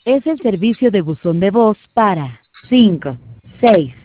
Es el servicio de buzón de voz para 5, 6,